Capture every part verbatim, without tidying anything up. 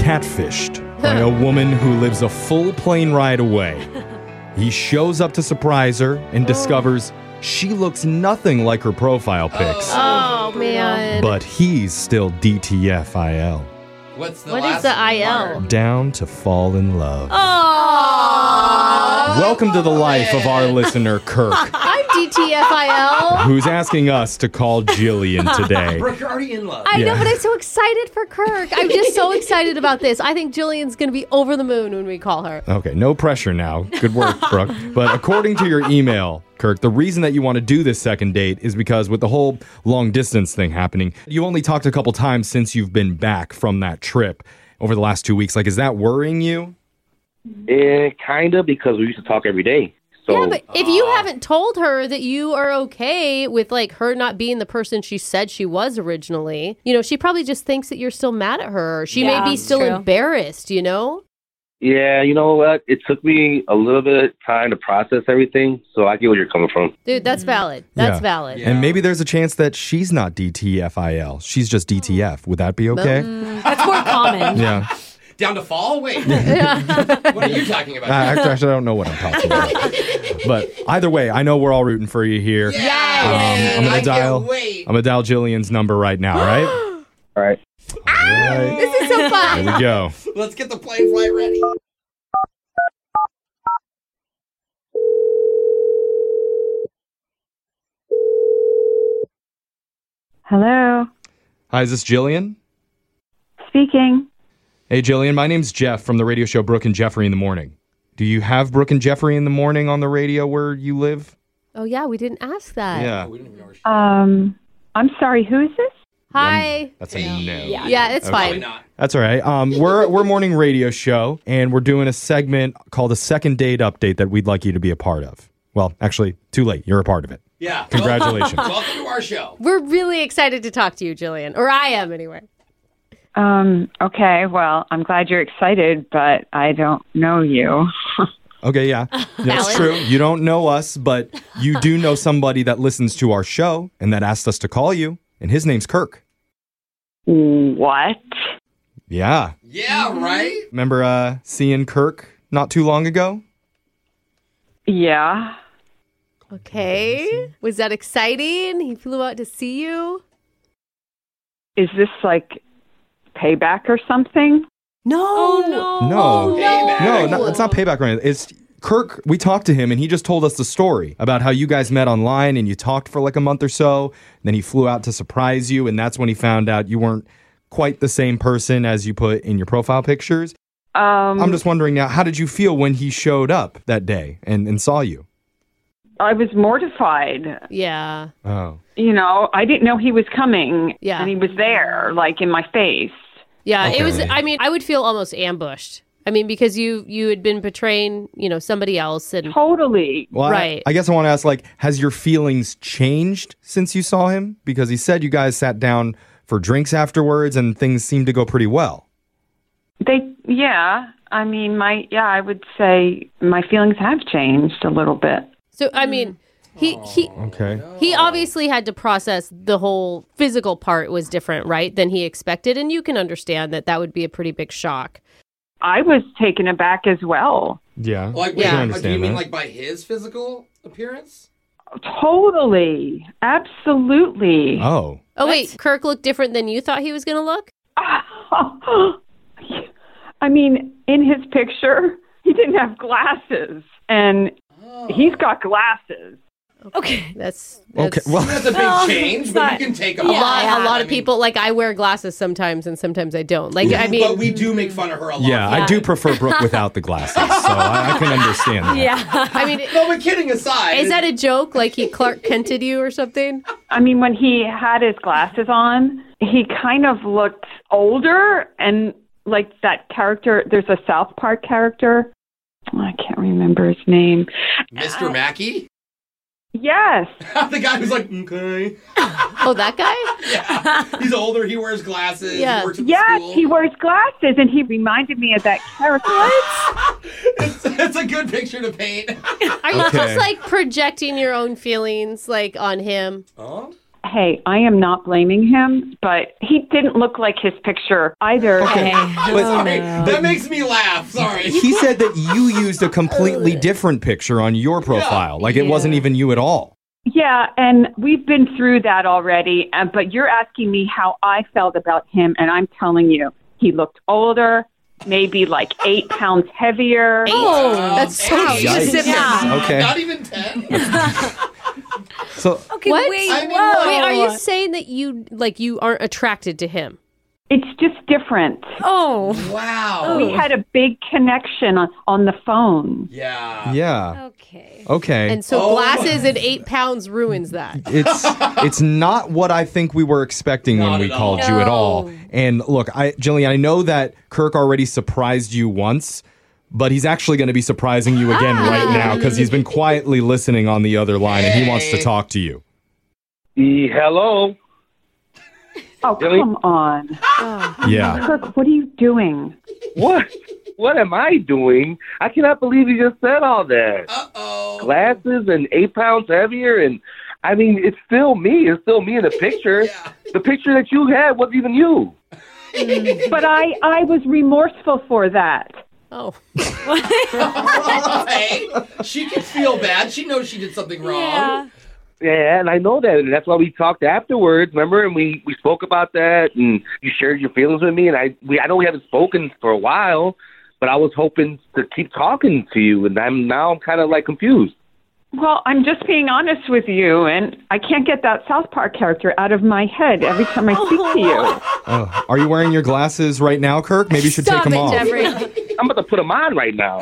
catfished by a woman who lives a full plane ride away. He shows up to surprise her and discovers she looks nothing like her profile pics. Oh, man. But he's still D T F I L. What's the What last is the I L? part? Down to fall in love. Oh. Welcome to the life of our listener, Kirk, I'm D T F I L. who's asking us to call Jillian today. Brooke, you're already in love. I Yeah. know, but I'm so excited for Kirk. I'm just so excited about this. I think Jillian's going to be over the moon when we call her. Okay, no pressure now. Good work, Brooke. But according to your email, Kirk, the reason that you want to do this second date is because with the whole long distance thing happening, you only talked a couple times since you've been back from that trip over the last two weeks. Like, is that worrying you? Eh, kind of, because we used to talk every day. So, Yeah, but if you haven't told her that you are okay with like her not being the person she said she was originally, you know, she probably just thinks that you're still mad at her. She Yeah, may be still true. embarrassed, you know? yeah, you know what? It took me a little bit of time to process everything, so I get where you're coming from. Dude, that's valid. That's Yeah. valid. Yeah. And maybe there's a chance that she's not D T F I L. She's just D T F. Would that be okay? That's more common. Yeah. Down to fall? Wait. What are you talking about? Uh, actually, actually, I don't know what I'm talking about. But either way, I know we're all rooting for you here. Yeah, Um, man, I'm gonna I dial. can't wait. I'm gonna dial Jillian's number right now. Right? All right. All right. This is so fun. Here we go. Let's get the plane flight ready. Hello, Hi, is this Jillian? speaking. Hey, Jillian. My name's Jeff from the radio show Brooke and Jeffrey in the Morning. Do you have Brooke and Jeffrey in the Morning on the radio where you live? Oh, yeah, we didn't ask that. Yeah. We don't even know where she Um, I'm sorry. Who is this? Hi. That's a no. Yeah. Yeah, it's Okay. Probably fine. not. That's all right. Um, we're we're a morning radio show, and we're doing a segment called a second date update that we'd like you to be a part of. Well, actually, too late. You're a part of it. Yeah. Congratulations. Welcome to our show. We're really excited to talk to you, Jillian. Or I am, anyway. Um, okay. Well, I'm glad you're excited, but I don't know you. Okay, yeah. That's Valid. true. You don't know us, but you do know somebody that listens to our show and that asked us to call you, and his name's Kirk. What? Yeah. Yeah, right? Remember uh, seeing Kirk not too long ago? Yeah. Okay. Was that exciting? He flew out to see you? Is this like payback or something? No. Oh, no. No. Payback. No, not, it's not payback or anything. It's Kirk. We talked to him, and he just told us the story about how you guys met online and you talked for like a month or so. And then he flew out to surprise you, and that's when he found out you weren't quite the same person as you put in your profile pictures. Um, I'm just wondering now, how did you feel when he showed up that day and, and saw you? I was mortified. Yeah. Oh. You know, I didn't know he was coming. Yeah. And he was there, like in my face. Yeah, it was, Okay. I mean, I would feel almost ambushed. I mean, because you you had been betraying, you know, somebody else. And Totally. Well, I- Right. I, guess I want to ask, like, has your feelings changed since you saw him? Because he said you guys sat down for drinks afterwards and things seemed to go pretty well. They, yeah. I mean, my, yeah, I would say my feelings have changed a little bit. so, I mean, he, he, Okay. he obviously had to process the whole physical part was different, right, than he expected. And you can understand that that would be a pretty big shock. I was taken aback as well. Yeah. Like, Yeah. wait, I uh, understand do you mean that. like by his physical appearance? Totally. Absolutely. Oh. Oh, wait, Kirk looked different than you thought he was going to look? I mean, in his picture, he didn't have glasses, and he's got glasses. Okay. That's, Okay. that's Well, That's a big Oh, change, it's but not- you can take a them lot, off. a lot I of mean, people, like, I wear glasses sometimes and sometimes I don't. Like, I mean, but we do make fun of her a lot. yeah, I do prefer Brooke without the glasses, so I, I can understand that. Yeah. I mean, No, but kidding aside, is that a joke? Like he Clark Kented you or something? I mean, when he had his glasses on, he kind of looked older, and like that character, there's a South Park character. I can't remember his name. Mister Mackey? Yes. The guy who's like, okay. Oh, that guy? Yeah. He's older, he wears glasses, Yeah. he works at the Yes, school. he wears glasses, and he reminded me of that character. it's, it's a good picture to paint. Are you Okay. just like projecting your own feelings like on him? Oh? hey, I am not blaming him, but he didn't look like his picture either. Okay. But- Sorry, that makes me laugh. Sorry. He said that you used a completely different picture on your profile. Like it wasn't even you at all. Yeah, and we've been through that already, uh, but you're asking me how I felt about him, and I'm telling you, he looked older, maybe like eight pounds heavier. Oh, that's so Eight. specific. Yeah. Okay. Not even ten. So Okay, What? wait, I mean, whoa. Wait, are you saying that you like you aren't attracted to him? It's just different. Oh, Wow. We had a big connection on, on the phone. Yeah. yeah. okay. Okay. And so Oh glasses my- and eight pounds ruins that. it's it's not what I think we were expecting when Not we at called all. you at No. all. And look, I Jillian, I know that Kirk already surprised you once, but he's actually going to be surprising you again right now because he's been quietly listening on the other line and he wants to Hey. talk to you. E- hello. Oh, Really? come on. Yeah. Kirk, what are you doing? What? What am I doing? I cannot believe you just said all that. Uh-oh. Glasses and eight pounds heavier, and I mean, it's still me. It's still me in the picture. Yeah. The picture that you had wasn't even you. But I, I was remorseful for that. Oh, Hey, she can feel bad. She knows she did something wrong. Yeah. Yeah, and I know that, and that's why we talked afterwards. Remember, and we, we spoke about that, and you shared your feelings with me. And I we I know we haven't spoken for a while, but I was hoping to keep talking to you, and I'm now I'm kind of like confused. Well, I'm just being honest with you, and I can't get that South Park character out of my head every time I speak to you. Oh, are you wearing your glasses right now, Kirk? Maybe you should stop take them it, off. Jeffrey. I'm about to put them on right now.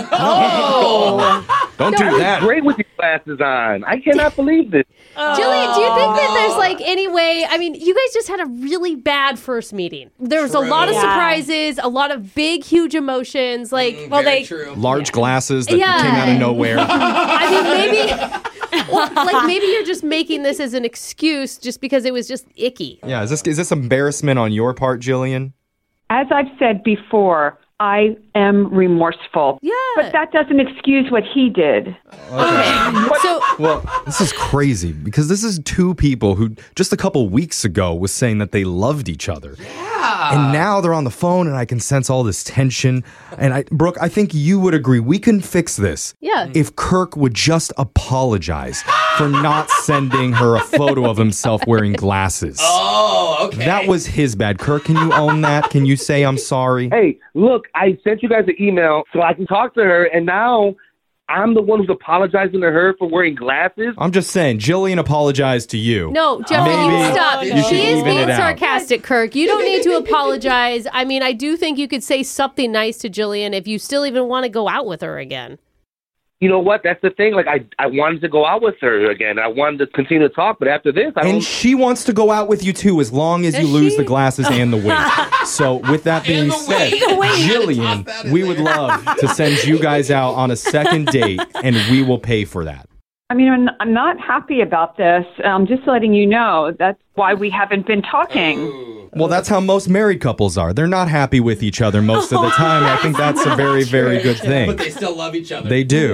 Oh. Don't do that. Great with your glasses on. I cannot believe this. Jillian, do you think that there's like any way? I mean, you guys just had a really bad first meeting. There was a lot of True. surprises, a lot of big, huge emotions. Like, Well, Very they- true. Large glasses that Yeah. came out of nowhere. I mean, maybe, well, like maybe you're just making this as an excuse just because it was just icky. Yeah, is this is this embarrassment on your part, Jillian? As I've said before, I am remorseful. Yeah. But that doesn't excuse what he did. So, Well, this is crazy because this is two people who just a couple weeks ago was saying that they loved each other. Yeah. And now they're on the phone and I can sense all this tension. And I Brooke, I think you would agree we can fix this. yeah. If Kirk would just apologize for not sending her a photo of himself wearing glasses. Oh, okay. That was his bad. Kirk, can you own that? Can you say I'm sorry? Hey, look, I sent you guys an email so I can talk to her, and now I'm the one who's apologizing to her for wearing glasses. I'm just saying, Jillian apologized to you. No, Jeffrey, Maybe you stop. you should She is even being it out. sarcastic, Kirk. You don't need to apologize. I mean, I do think you could say something nice to Jillian if you still even want to go out with her again. You know what? That's the thing. Like, I, I wanted to go out with her again. I wanted to continue to talk, but after this, I And don't. she wants to go out with you too, as long as you Does lose she? the glasses and the weight. So, with that being And the said, weight. The weight. Toss that Jillian, in we would there. love to send you guys out on a second date, and we will pay for that. I mean, I'm, I'm not happy about this. I'm just letting you know that's why we haven't been talking. Well, that's how most married couples are. They're not happy with each other most of the time. I think that's a very, very good But thing. they still love each other. They do.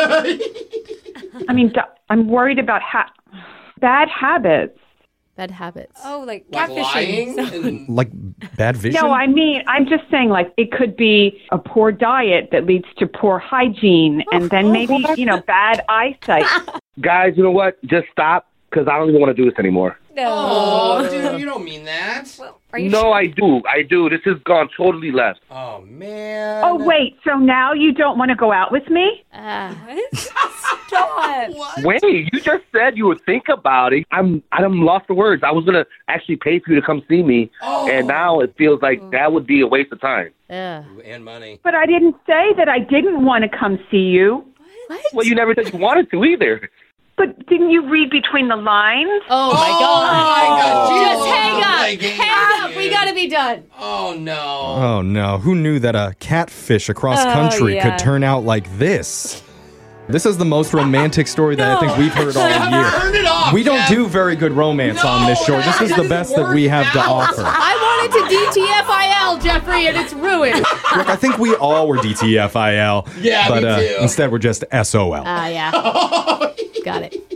I mean, d- I'm worried about ha- bad habits. Bad habits. Oh, like Like lying. catfishing. And, Like bad vision? No, I mean, I'm just saying, like, it could be a poor diet that leads to poor hygiene, and then maybe, you know, bad eyesight. Guys, you know what? Just stop, because I don't even want to do this anymore. No. oh, dude, you don't mean that. Are you No, sure? I do. I do. This has gone totally left. Oh, man. Oh, wait, so now you don't want to go out with me? Ah. What? Stop. What? Wait, you just said you would think about it. I'm I'm lost for words. I was gonna actually pay for you to come see me, Oh. and now it feels like that would be a waste of time. Yeah. Ooh, and money. But I didn't say that I didn't want to come see you. Well, you never said you wanted to either. But didn't you read between the lines? Oh, my Oh, God. my God. Just You hang love up. playing games, Hang up. dude. We got to be done. Oh, no. Oh, no. Who knew that a catfish across Oh, country yeah. could turn out like this? This is the most romantic story that I think we've heard all year. Turn it off, We don't Jeff. do very good romance on this show. This is the No, best that we have to work offer. I wanted to D T F I L, Jeffrey, and it's ruined. Look, I think we all were D T F I L. Yeah, but me uh, too. instead we're just S O L. Ah, yeah. Got it.